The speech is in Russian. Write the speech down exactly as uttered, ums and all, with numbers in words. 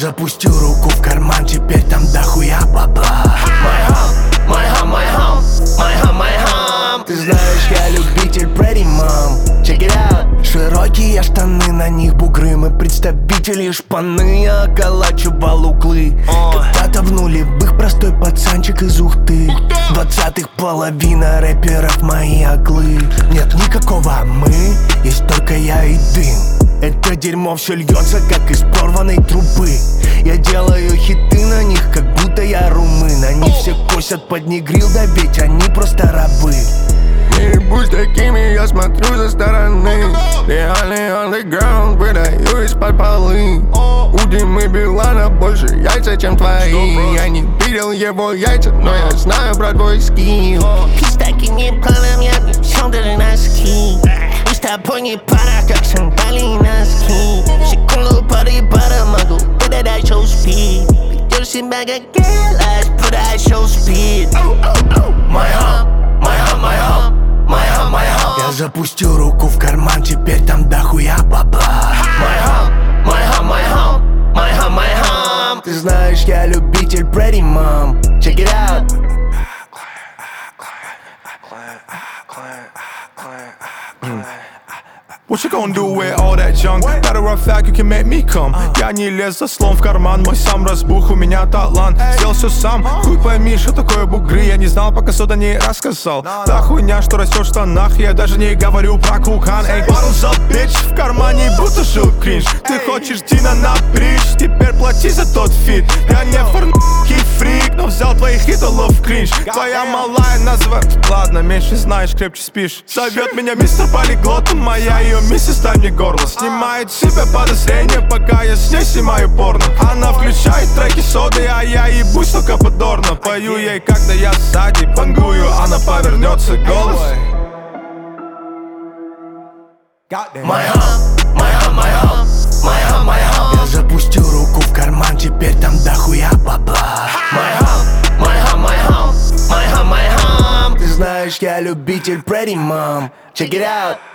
запустил руку в карман, теперь там дохуя бабла. My home, my home, my home, my home, my home. Ты знаешь, я любитель Pretty Mom. Check it out. Широкие штаны, на них бугры. Мы представители шпаны, я околачивал углы. Когда-то в нулевых простой пацанчик из Ухты. В двадцатых половина рэперов мои оглы. Нет никакого мы, есть только я и дым. Это дерьмо все льется, как из порванной трубы. Я делаю хиты на них, как будто я румын. Они все косят под негрил, да ведь они просто рабы. Не будь такими, я смотрю со стороны. Реальный underground, выдаю из-под полы. У Димы Билана больше яйца, чем твои. Я не видел его яйца, но я знаю про твой скилл. И с такими планами я не всем даже носки. И с тобой не пара, как сандали и носки. Секунду пары пара, могу выдать show speed. Ведешь себя как гелась, подай show speed. My home, my home, my home, my home, my home. Я запустил руку в карман, теперь там дохуя бабла. My home, my home, my home, my home, my home. Ты знаешь, я любитель Pretty Mom. Check it out. What you gonna do with all that junk? Better run fact, you can make me come. Я не лез за слом в карман, мой сам разбух, у меня талант. Сделал все сам, хуй пойми, что такое бугры. Я не знал, пока сюда не рассказал. Та хуйня, что растет в штанах, я даже не говорю про кукан. Эй, bottles up, bitch, в кармане будто жил кринж. Ты хочешь Дина на бридж, теперь плати за тот фит. Я не форнкий фрик, но взял твоих идолов в кринж. Твоя малая называет, ладно, меньше знаешь, крепче спишь. Зовет меня мистер Полиглот, моя ее миссис, дай мне горло. Снимает с себя подозрения, пока я с ней снимаю порно. Она включает треки соды, а я ебусь только подорно. Пою ей, когда я сзади бангую, она повернется голос. My home, my home, my home, my home, my home. Я запустил руку в карман, теперь там дохуя бабла. My home, my home, my home, my home, my home. Ты знаешь, я любитель Pretty Mom. Check it out.